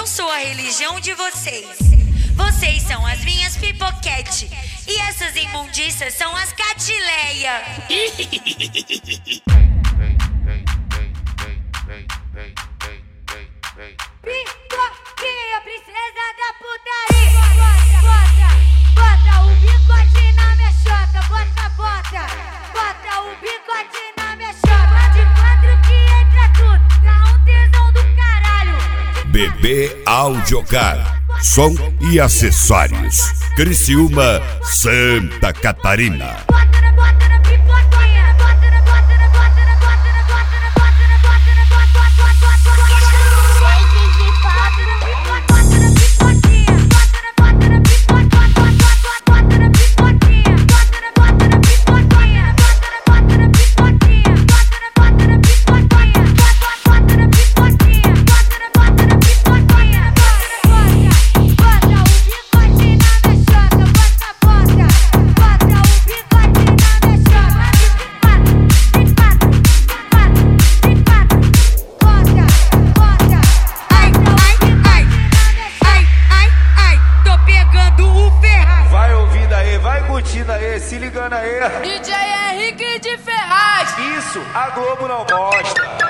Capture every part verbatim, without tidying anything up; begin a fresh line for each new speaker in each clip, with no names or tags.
sou a religião de vocês. Vocês são as minhas pipoquete. E essas imundiças são as catileia. Pipoquinha, princesa da putaria. Bota, bota, bota o bigode na minha chota. Bota, bota, bota o bigode na minha chota. De quatro que entra tudo, dá um tesão do caralho.
B B Audiocar, som e acessórios. Criciúma, Santa Catarina.
Se ligando aí,
D J Henrique de Ferraz.
Isso, a Globo não mostra.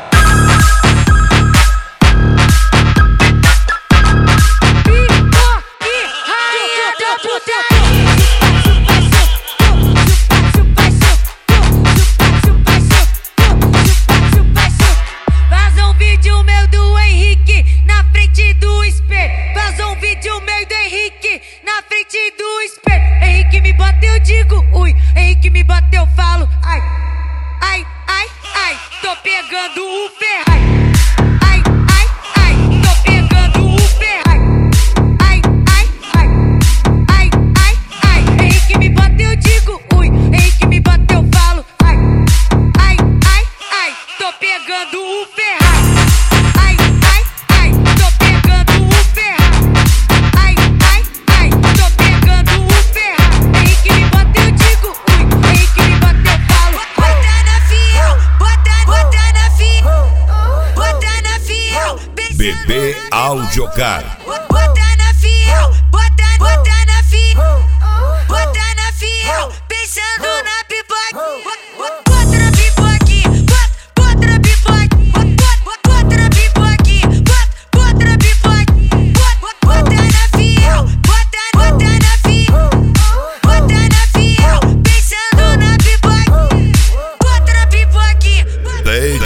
Vaza um vídeo meu do Henrique na frente do espelho. Vaza um vídeo meu do Henrique na frente do espelho. Henrique me bateu, eu digo ui. Henrique me bateu, eu falo ai. Ai, ai, ai, tô pegando o Ferraz. Ai, ai, ai, tô pegando o Ferraz. Ai, ai, ai, ai, ai, ai. Henrique me bateu, eu digo ui. Henrique me bateu, eu falo ai. Ai, ai, ai, tô pegando o Ferraz. Ai, ai, ai, tô pegando o Ferraz. Ai, ai, ai, tô pegando o Ferraz. Henrique me bateu, eu digo ui. Henrique me bateu, eu falo bota na fiel, bota, bota na fiel, bota na fiel.
B B Audiocar.
Bota na fiel, bota, bota na fiel, bota na fiel. Pensando na pipoca. Bota na pipoquinha, bota, bota na pipoquinha, bota na pipoquinha, bota na pipoquinha, bota na fiel, bota, bota na fiel, bota na fiel. Pensando na pipoquinha, bota na pipoquinha,
D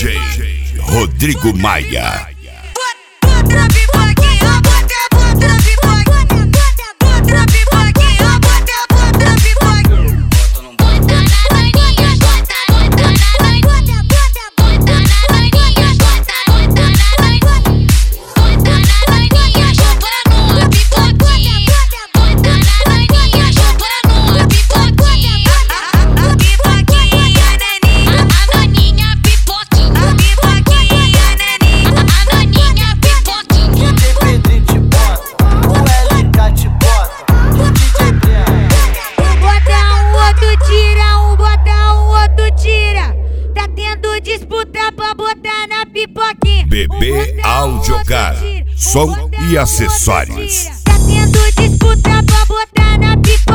J Rodrigo Maia.
bota na pipoquinha, bota, bota na pipoquinha, bota na pipoquinha, bota, bota na pipoquinha.
Bota na maninha, bota, bota na maninha, bota, bota na maninha, bota, bota na maninha, bota na maninha, chupa no pipoquinha, bota na maninha, chupa no pipoquinha,
A pipoquinha, naninha,
a maninha pipoquinha,
a pipoquinha, naninha.
a maninha pipoquinha.
O D P D te bota, o L K te bota, o D J Breno.
Um bota, um outro tira, um bota, um outro tira. Tá tendo disputa pra botar na pipoquinha.
B
Um
B
bota, um
Audiocar,
outro tira. Um
som
bota,
e
um
acessórios.
outro tira. Tá tendo disputa pra botar na pipoquinha.